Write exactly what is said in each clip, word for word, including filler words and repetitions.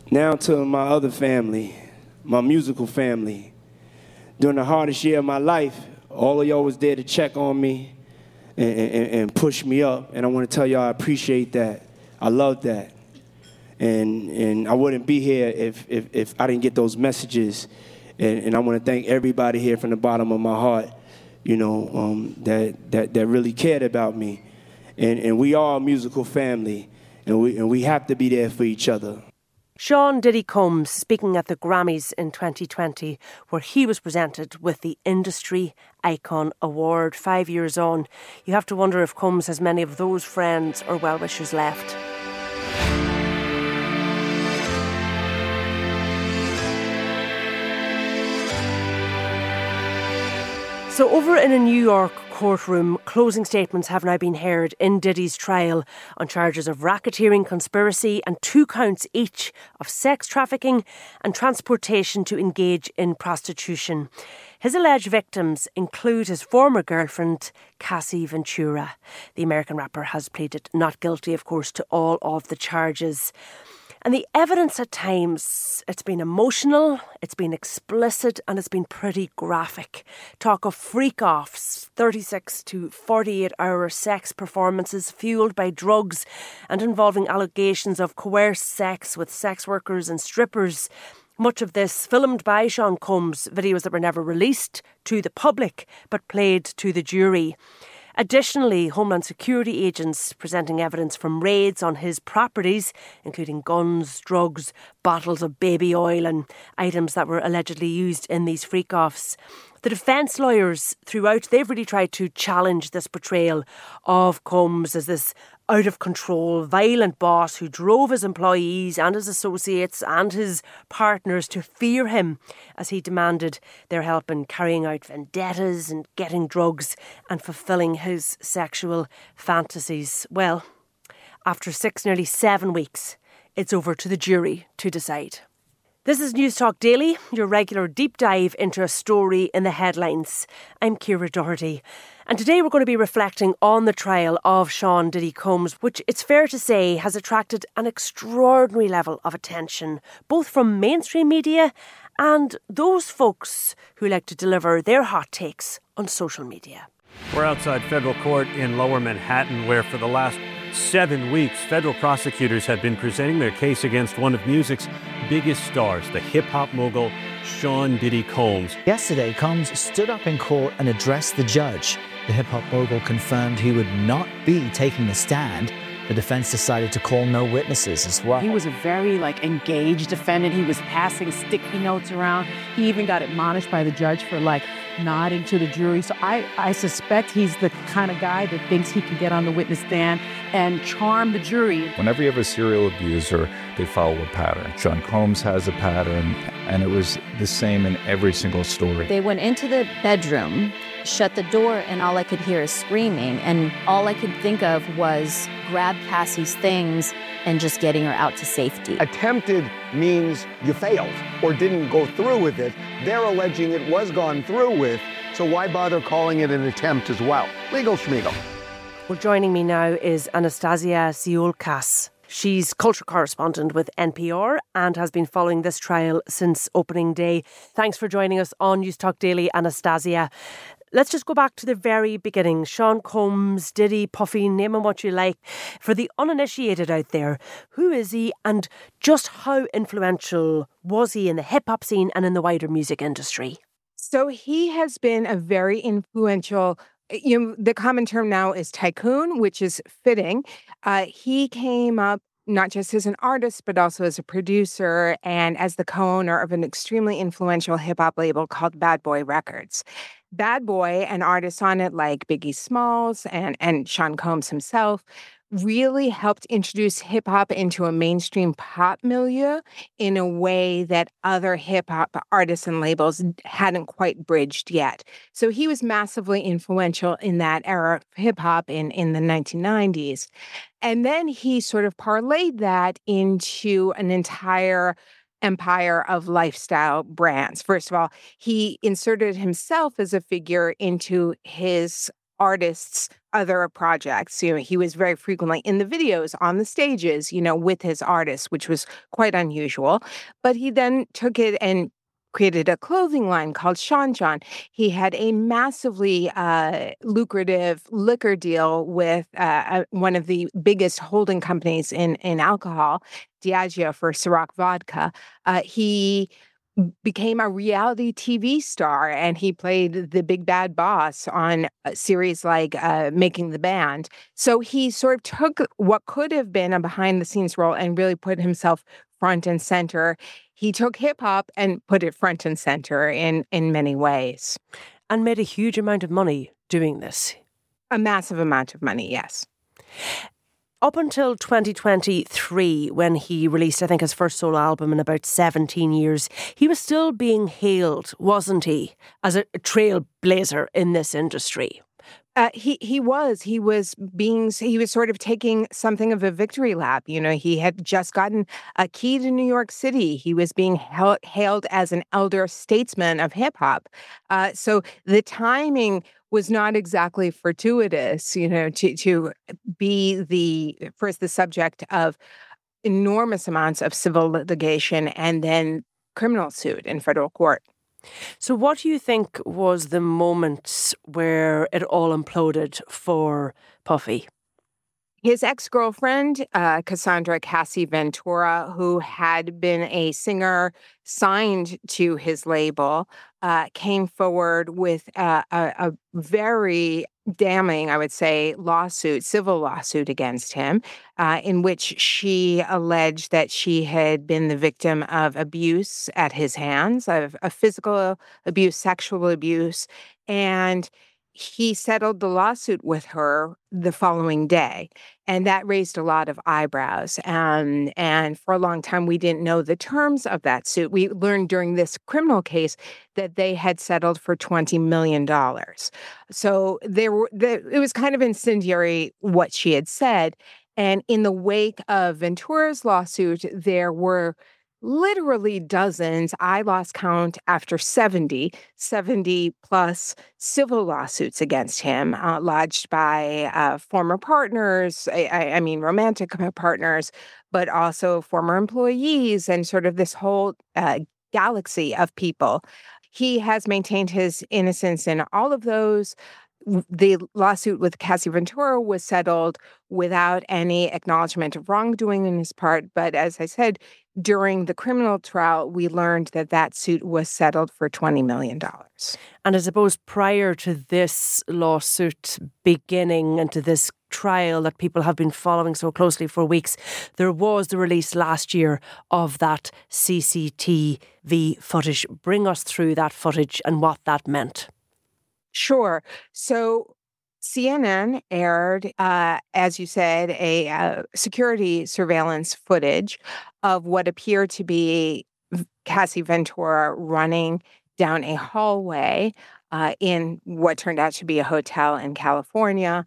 Now to my other family, my musical family. During the hardest year of my life, all of y'all was there to check on me and, and, and push me up. And I want to tell y'all I appreciate that. I love that. And and I wouldn't be here if if, if I didn't get those messages. And, and I want to thank everybody here from the bottom of my heart, you know, um, that, that that really cared about me. And and we are a musical family, and we and we have to be there for each other. Sean Diddy Combs speaking at the Grammys in twenty twenty, where he was presented with the Industry Icon Award. Five years on, you have to wonder if Combs has many of those friends or well-wishers left. So over in a New York courtroom, closing statements have now been heard in Diddy's trial on charges of racketeering, conspiracy and two counts each of sex trafficking and transportation to engage in prostitution. His alleged victims include his former girlfriend, Cassie Ventura. The American rapper has pleaded not guilty, of course, to all of the charges. And the evidence at times, it's been emotional, it's been explicit and it's been pretty graphic. Talk of freak-offs, thirty-six to forty-eight hour sex performances fuelled by drugs and involving allegations of coerced sex with sex workers and strippers. Much of this filmed by Sean Combs, videos that were never released to the public but played to the jury. Additionally, Homeland Security agents presenting evidence from raids on his properties, including guns, drugs, bottles of baby oil and items that were allegedly used in these freak-offs. The defence lawyers throughout, they've really tried to challenge this portrayal of Combs as this out-of-control, violent boss who drove his employees and his associates and his partners to fear him as he demanded their help in carrying out vendettas and getting drugs and fulfilling his sexual fantasies. Well, after six, nearly seven weeks, it's over to the jury to decide. This is Newstalk Daily, your regular deep dive into a story in the headlines. I'm Ciara Doherty. And today we're going to be reflecting on the trial of Sean Diddy Combs, which it's fair to say has attracted an extraordinary level of attention, both from mainstream media and those folks who like to deliver their hot takes on social media. We're outside federal court in Lower Manhattan, where for the last seven weeks, federal prosecutors have been presenting their case against one of music's biggest stars, the hip-hop mogul Sean Diddy Combs. Yesterday, Combs stood up in court and addressed the judge. The hip-hop mogul confirmed he would not be taking the stand. The defense decided to call no witnesses as well. He was a very, like, engaged defendant. He was passing sticky notes around. He even got admonished by the judge for, like, nodding to the jury. So I, I suspect he's the kind of guy that thinks he can get on the witness stand and charm the jury. Whenever you have a serial abuser, they follow a pattern. Sean Combs has a pattern, and it was the same in every single story. They went into the bedroom, shut the door, and all I could hear is screaming. And all I could think of was grab Cassie's things and just getting her out to safety. Attempted means you failed or didn't go through with it. They're alleging it was gone through with, so why bother calling it an attempt as well? Legal schmeagle. Well, joining me now is Anastasia Tsiolkas. She's culture correspondent with N P R and has been following this trial since opening day. Thanks for joining us on Newstalk Daily, Anastasia. Let's just go back to the very beginning. Sean Combs, Diddy, Puffy, name him what you like. For the uninitiated out there, who is he and just how influential was he in the hip-hop scene and in the wider music industry? So he has been a very influential, you know, the common term now is tycoon, which is fitting. Uh, he came up not just as an artist, but also as a producer and as the co-owner of an extremely influential hip-hop label called Bad Boy Records. Bad Boy and artists on it like Biggie Smalls and, and Sean Combs himself really helped introduce hip-hop into a mainstream pop milieu in a way that other hip-hop artists and labels hadn't quite bridged yet. So he was massively influential in that era of hip-hop in, in the nineteen nineties. And then he sort of parlayed that into an entire empire of lifestyle brands. First of all, he inserted himself as a figure into his artists' other projects. You know, he was very frequently in the videos, on the stages, you know, with his artists, which was quite unusual. But he then took it and created a clothing line called Sean John. He had a massively uh, lucrative liquor deal with uh, uh, one of the biggest holding companies in, in alcohol, Diageo, for Ciroc vodka. Uh, he became a reality T V star, and he played the big bad boss on a series like uh, Making the Band. So he sort of took what could have been a behind-the-scenes role and really put himself front and center. He took hip-hop and put it front and center in, in many ways. And made a huge amount of money doing this. A massive amount of money, yes. Up until twenty twenty-three, when he released, I think, his first solo album in about seventeen years, he was still being hailed, wasn't he, as a trailblazer in this industry? Uh, he he was he was being he was sort of taking something of a victory lap. You know, he had just gotten a key to New York City. He was being hel- hailed as an elder statesman of hip hop. Uh, so the timing was not exactly fortuitous. You know, to to be the first the subject of enormous amounts of civil litigation and then criminal suit in federal court. So what do you think was the moment where it all imploded for Puffy? His ex-girlfriend, uh, Cassandra Cassie Ventura, who had been a singer signed to his label, uh, came forward with uh, a, a very damning, I would say, lawsuit, civil lawsuit against him, uh, in which she alleged that she had been the victim of abuse at his hands, of, of physical abuse, sexual abuse, and he settled the lawsuit with her the following day. And that raised a lot of eyebrows. Um, and for a long time, we didn't know the terms of that suit. We learned during this criminal case that they had settled for twenty million dollars. So there were, there, it was kind of incendiary what she had said. And in the wake of Ventura's lawsuit, there were literally dozens, I lost count after seventy, seventy plus civil lawsuits against him, uh, lodged by uh, former partners, I, I mean, romantic partners, but also former employees and sort of this whole uh, galaxy of people. He has maintained his innocence in all of those. The lawsuit with Cassie Ventura was settled without any acknowledgement of wrongdoing on his part. But as I said, during the criminal trial, we learned that that suit was settled for twenty million dollars. And I suppose prior to this lawsuit beginning and to this trial that people have been following so closely for weeks, there was the release last year of that C C T V footage. Bring us through that footage and what that meant. Sure. So C N N aired, uh, as you said, a uh, security surveillance footage of what appeared to be Cassie Ventura running down a hallway uh, in what turned out to be a hotel in California.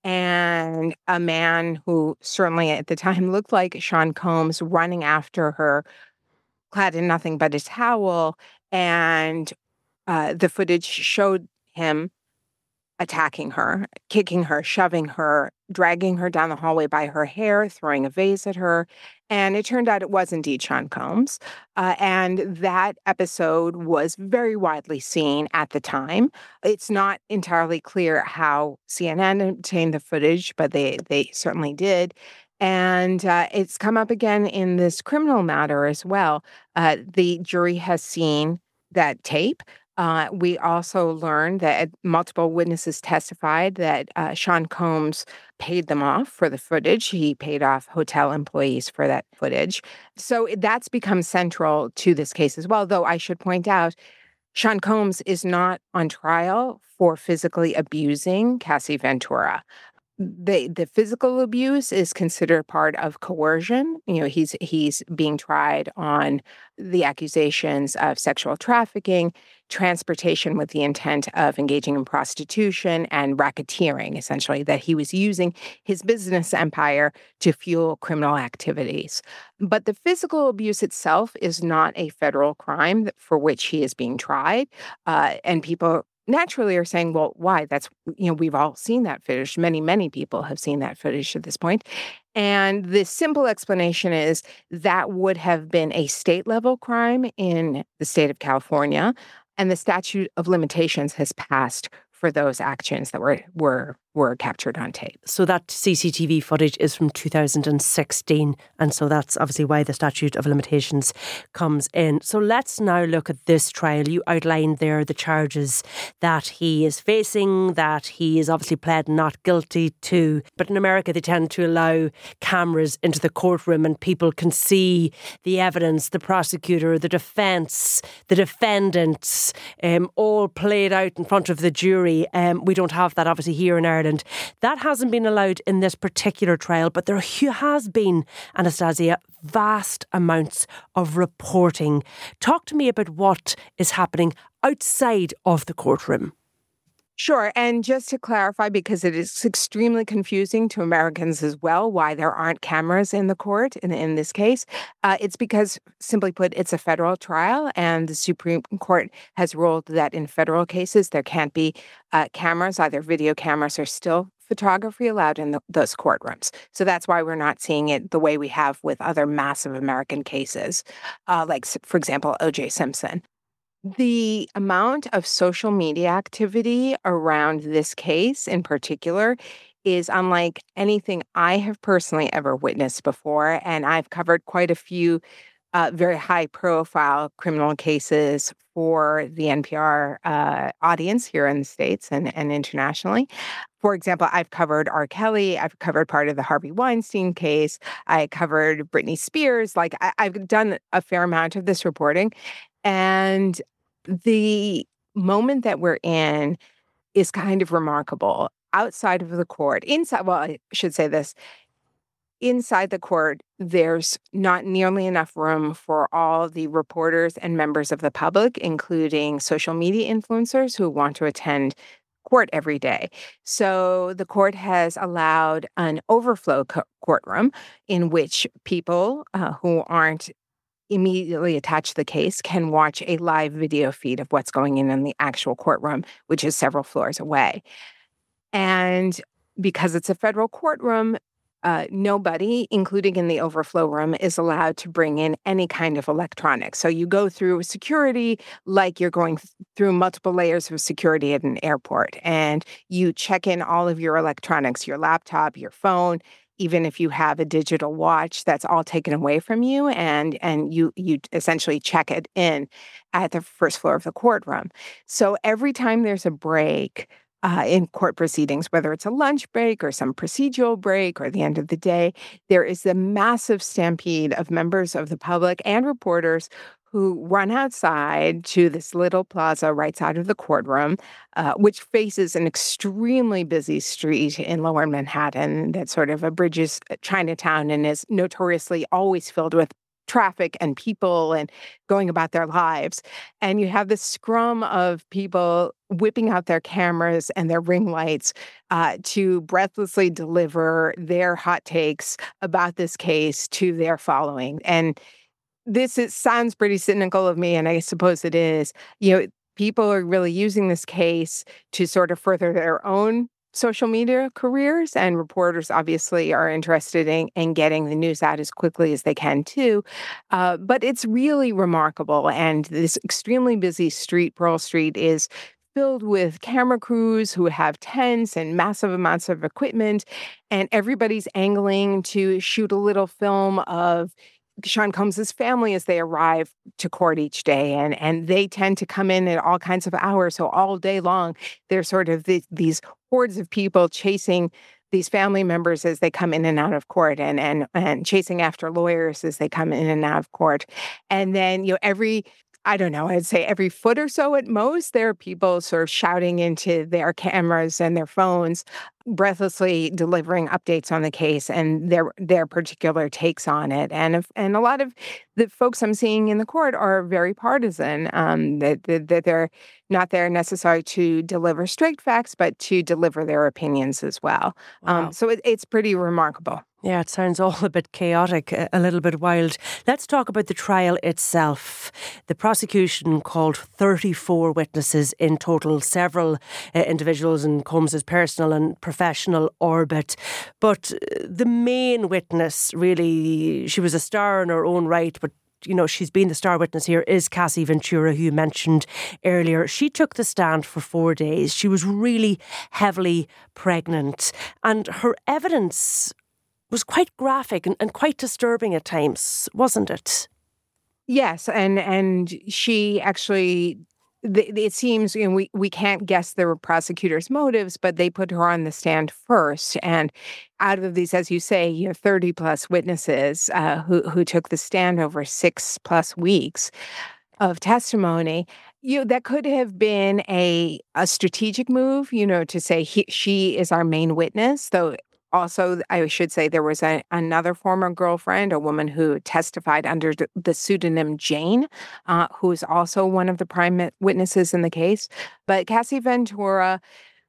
And a man who certainly at the time looked like Sean Combs running after her, clad in nothing but a towel. And uh, the footage showed him attacking her, kicking her, shoving her, dragging her down the hallway by her hair, throwing a vase at her. And it turned out it was indeed Sean Combs. Uh, and that episode was very widely seen at the time. It's not entirely clear how C N N obtained the footage, but they, they certainly did. And uh, it's come up again in this criminal matter as well. Uh, the jury has seen that tape. Uh, we also learned that multiple witnesses testified that uh, Sean Combs paid them off for the footage. He paid off hotel employees for that footage. So that's become central to this case as well, though I should point out, Sean Combs is not on trial for physically abusing Cassie Ventura. The the physical abuse is considered part of coercion. You know, he's he's being tried on the accusations of sexual trafficking, transportation with the intent of engaging in prostitution, and racketeering, essentially, that he was using his business empire to fuel criminal activities. But the physical abuse itself is not a federal crime for which he is being tried. Uh, and people naturally are saying, well, why? That's, you know, we've all seen that footage. Many, many people have seen that footage at this point. And the simple explanation is that would have been a state level crime in the state of California. And the statute of limitations has passed for those actions that were were were captured on tape. So that C C T V footage is from two thousand sixteen, and so that's obviously why the statute of limitations comes in. So let's now look at this trial. You outlined there the charges that he is facing, that he is obviously pled not guilty to. But in America, they tend to allow cameras into the courtroom and people can see the evidence, the prosecutor, the defence, the defendants, um, all played out in front of the jury. Um, we don't have that obviously here in Ireland. That hasn't been allowed in this particular trial, but there has been, Anastasia, vast amounts of reporting. Talk to me about what is happening outside of the courtroom. Sure. And just to clarify, because it is extremely confusing to Americans as well, why there aren't cameras in the court in, in this case, uh, it's because, simply put, it's a federal trial, and the Supreme Court has ruled that in federal cases there can't be uh, cameras, either video cameras or still photography allowed in the, those courtrooms. So that's why we're not seeing it the way we have with other massive American cases, uh, like, for example, O J Simpson. The amount of social media activity around this case in particular is unlike anything I have personally ever witnessed before. And I've covered quite a few uh, very high-profile criminal cases for the N P R uh, audience here in the States and, and internationally. For example, I've covered R. Kelly. I've covered part of the Harvey Weinstein case. I covered Britney Spears. Like, I, I've done a fair amount of this reporting. And the moment that we're in is kind of remarkable. Outside of the court, inside, well, I should say this, inside the court, there's not nearly enough room for all the reporters and members of the public, including social media influencers who want to attend court every day. So the court has allowed an overflow co- courtroom in which people uh, who aren't immediately attached to the case can watch a live video feed of what's going in in the actual courtroom, which is several floors away. And because it's a federal courtroom, uh, nobody, including in the overflow room, is allowed to bring in any kind of electronics. So you go through security like you're going th- through multiple layers of security at an airport, and you check in all of your electronics, your laptop, your phone. Even if you have a digital watch, that's all taken away from you, and and you you essentially check it in at the first floor of the courtroom. So every time there's a break uh, in court proceedings, whether it's a lunch break or some procedural break or the end of the day, there is a massive stampede of members of the public and reporters who run outside to this little plaza right side of the courtroom, uh, which faces an extremely busy street in Lower Manhattan that sort of abridges Chinatown and is notoriously always filled with traffic and people and going about their lives. And you have this scrum of people whipping out their cameras and their ring lights uh, to breathlessly deliver their hot takes about this case to their following. And this is, sounds pretty cynical of me, and I suppose it is. You know, people are really using this case to sort of further their own social media careers, and reporters obviously are interested in, in getting the news out as quickly as they can too. Uh, but it's really remarkable, and this extremely busy street, Pearl Street, is filled with camera crews who have tents and massive amounts of equipment, and everybody's angling to shoot a little film of Sean Combs's family as they arrive to court each day, and and they tend to come in at all kinds of hours. So all day long, there's sort of the, these hordes of people chasing these family members as they come in and out of court, and and and chasing after lawyers as they come in and out of court. And then, you know, every I don't know, I'd say every foot or so at most, there are people sort of shouting into their cameras and their phones, breathlessly delivering updates on the case and their their particular takes on it. And if, and a lot of the folks I'm seeing in the court are very partisan, um, that, that, that they're not there necessarily to deliver straight facts, but to deliver their opinions as well. Wow. Um, so it, it's pretty remarkable. Yeah, it sounds all a bit chaotic, a little bit wild. Let's talk about the trial itself. The prosecution called thirty-four witnesses in total, several uh, individuals in Combs's personal and professional orbit. But the main witness, really, she was a star in her own right, but you know, she's been the star witness here, is Cassie Ventura, who you mentioned earlier. She took the stand for four days. She was really heavily pregnant, and her evidence was quite graphic and, and quite disturbing at times, wasn't it? Yes, and and she actually, it seems, you know, we, we can't guess the prosecutor's motives, but they put her on the stand first. And out of these, as you say, you know, thirty plus witnesses uh, who, who took the stand over six plus weeks of testimony, you know, that could have been a, a strategic move, you know, to say he, she is our main witness, though. Also, I should say there was a, another former girlfriend, a woman who testified under the pseudonym Jane, uh, who is also one of the prime witnesses in the case. But Cassie Ventura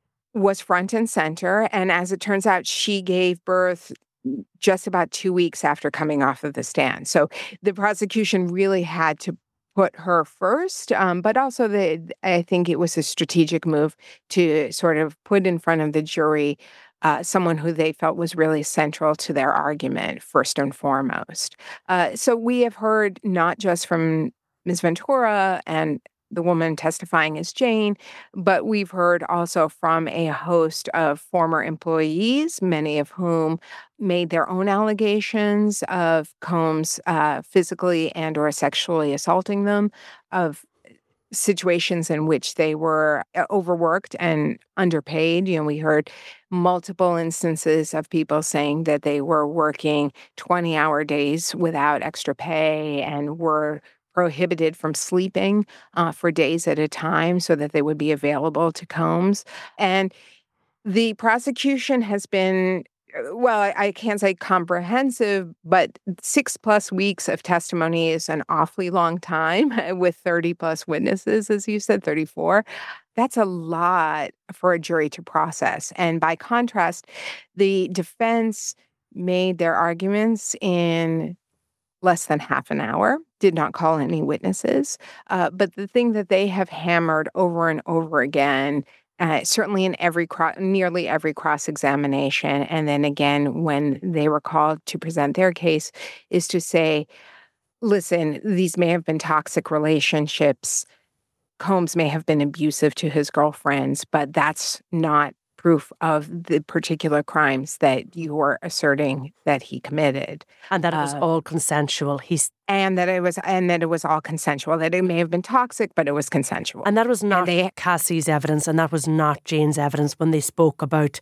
was front and center. And as it turns out, she gave birth just about two weeks after coming off of the stand. So the prosecution really had to put her first, um, but also the, I think it was a strategic move to sort of put in front of the jury Uh, someone who they felt was really central to their argument, first and foremost. Uh, so we have heard not just from Miz Ventura and the woman testifying as Jane, but we've heard also from a host of former employees, many of whom made their own allegations of Combs uh, physically and or sexually assaulting them, of situations in which they were overworked and underpaid. You know, we heard multiple instances of people saying that they were working twenty-hour days without extra pay and were prohibited from sleeping uh, for days at a time so that they would be available to Combs. And the prosecution has been, well, I, I can't say comprehensive, but six plus weeks of testimony is an awfully long time with thirty plus witnesses, as you said, thirty-four. That's a lot for a jury to process. And by contrast, the defense made their arguments in less than half an hour, did not call any witnesses. Uh, but the thing that they have hammered over and over again, Uh, certainly in every cro- nearly every cross-examination, and then again when they were called to present their case, is to say, listen, these may have been toxic relationships. Combs may have been abusive to his girlfriends, but that's not proof of the particular crimes that you are asserting that he committed. And that it was Uh, all consensual. He's and that it was and that it was all consensual, that it may have been toxic, but it was consensual. And that was not they- Cassie's evidence, and that was not Jane's evidence when they spoke about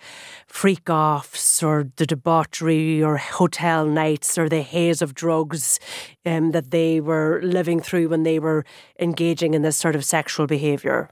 freak-offs or the debauchery or hotel nights or the haze of drugs um, that they were living through when they were engaging in this sort of sexual behaviour.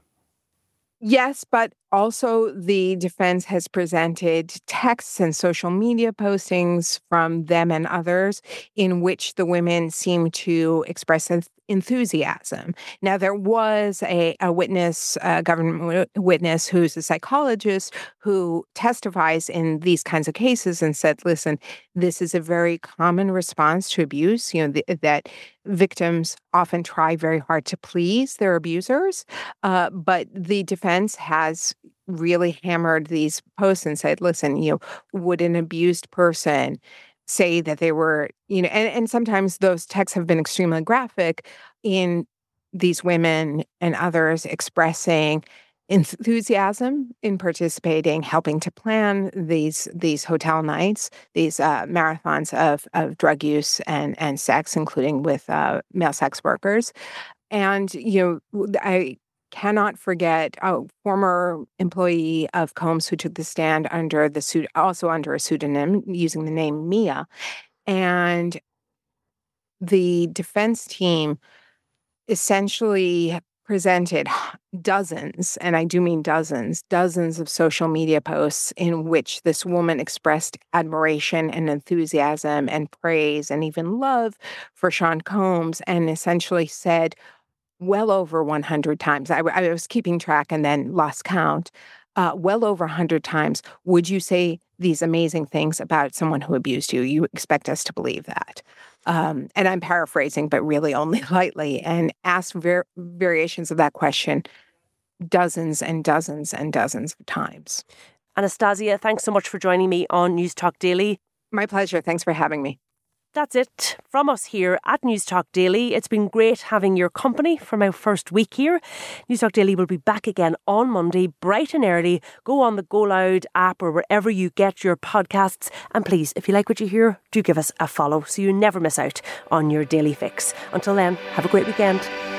Yes, but also the defense has presented texts and social media postings from them and others in which the women seem to express enth- enthusiasm. Now, there was a, a witness, a government w- witness who's a psychologist who testifies in these kinds of cases and said, listen, this is a very common response to abuse, you know, th- that victims often try very hard to please their abusers. Uh, but the defense has really hammered these posts and said, listen, you know, would an abused person say that they were, you know, and, and sometimes those texts have been extremely graphic in these women and others expressing enthusiasm in participating, helping to plan these these hotel nights, these uh, marathons of of drug use and and sex, including with uh, male sex workers. And you know, I cannot forget a former employee of Combs who took the stand under the suit, also under a pseudonym, using the name Mia, and the defense team essentially presented dozens, and I do mean dozens, dozens of social media posts in which this woman expressed admiration and enthusiasm and praise and even love for Sean Combs, and essentially said well over one hundred times. I, I was keeping track and then lost count. uh, well over one hundred times, would you say these amazing things about someone who abused you? You expect us to believe that. Um, and I'm paraphrasing, but really only lightly, and asked var- variations of that question dozens and dozens and dozens of times. Anastasia, thanks so much for joining me on News Talk Daily. My pleasure. Thanks for having me. That's it from us here at News Talk Daily. It's been great having your company for my first week here. News Talk Daily will be back again on Monday, bright and early. Go on the Go Loud app or wherever you get your podcasts. And please, if you like what you hear, do give us a follow so you never miss out on your daily fix. Until then, have a great weekend.